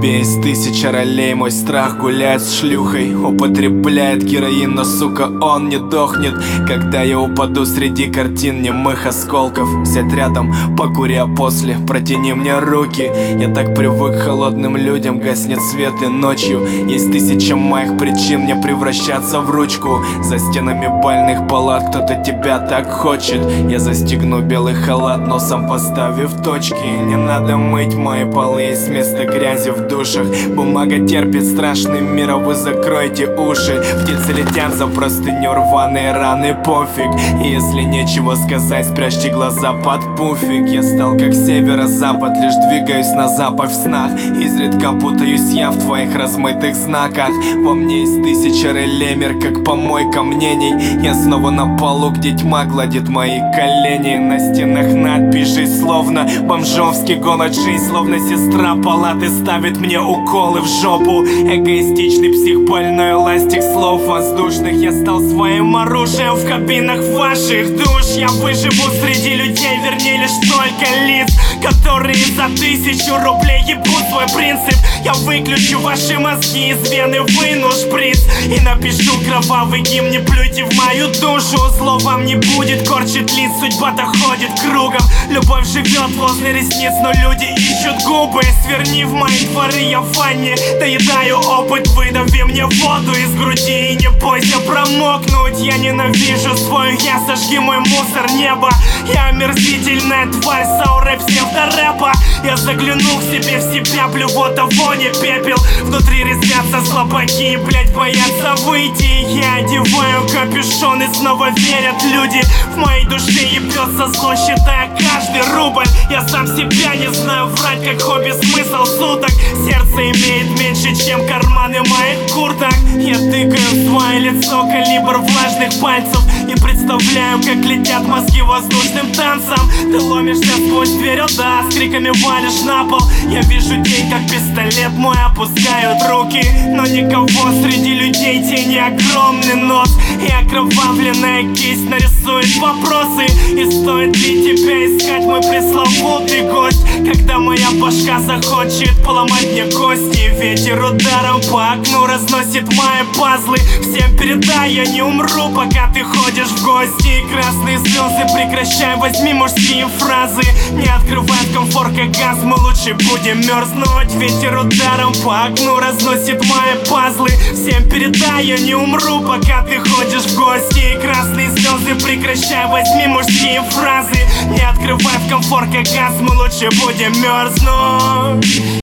тебе из 1000 ролей. Мой страх гуляет с шлюхой, употребляет героин, но, сука, он не дохнет. Когда я упаду среди картин немых осколков, сядь рядом, покури, а после протяни мне руки. Я так привык к холодным людям, гаснет свет и ночью есть 1000 моих причин мне превращаться в ручку. За стенами бальных палат кто-то тебя так хочет. Я застегну белый халат, носом поставив точки. Не надо мыть мои полы, есть вместо грязи в душах. Бумага терпит страшный мир, а вы закройте уши. Птицы летят за простыню, рваные раны, пофиг. И если нечего сказать, спрячьте глаза под пуфик. Я стал как северо-запад, лишь двигаюсь на запад в снах. Изредка путаюсь я в твоих размытых знаках. Во мне есть 1000 реле, мир как помойка мнений. Я снова на полу, где тьма гладит мои колени. На стенах надпись «Жизнь», словно бомжовский голод. Жизнь, словно сестра палаты, ставит мне уколы в жопу. Эгоистичный псих, больной эластик слов воздушных. Я стал своим оружием в кабинах ваших душ. Я выживу среди людей, вернее лишь только лиц, которые за 1000 рублей ебут свой принцип. Я выключу ваши мозги, из вены выну шприц и напишу кровавый гимн. Не плюйте в мою душу, зло вам не будет, корчит лиц, судьба-то ходит кругом. Любовь живет возле ресниц, но люди ищут губы. Сверни в мои дворы, я в ванне доедаю опыт. Выдави мне воду из груди и не бойся промокнуть. Я ненавижу свой я, сожги мой мусор неба. Я омерзительная тварь с аурой псевдорэпа. Я загляну к себе в себя, блювота, вони, пепел. Внутри резвятся слабаки, блять, боятся выйти. Я одеваю капюшон и снова верят люди. В моей душе ебется зло, считая каждый рубль. Я сам себя не знаю, врать как хобби, смысл суток. Сердце имеет меньше, чем карманы моих курток. Я тыкаю в твое лицо калибр влажных пальцев и представляю, как летят мозги воздушным танцем. Ты ломишься сквозь дверь, о да, с криками валишь на пол. Я вижу день, как пистолет мой опускают руки, но никого среди людей, тени огромный нос и окровавленная кисть нарисует вопросы. И стоит ли тебя искать, мой пресловутый гость, когда моя башка захочет поломать мне кости? Ветер ударом по окну разносит мои пазлы. Всем передай, я не умру, пока ты ходишь в гости. Красные слезы прекращай, возьми мужские фразы. Не открывай в комфорка газ, мы лучше будем мерзнуть. Ветер ударом по окну разносит мои пазлы. Всем передай, я не умру, пока ты ходишь в гости. Красные слезы прекращай, возьми мужские фразы. Не открывай в комфорка газ, мы лучше будем мерзнуть.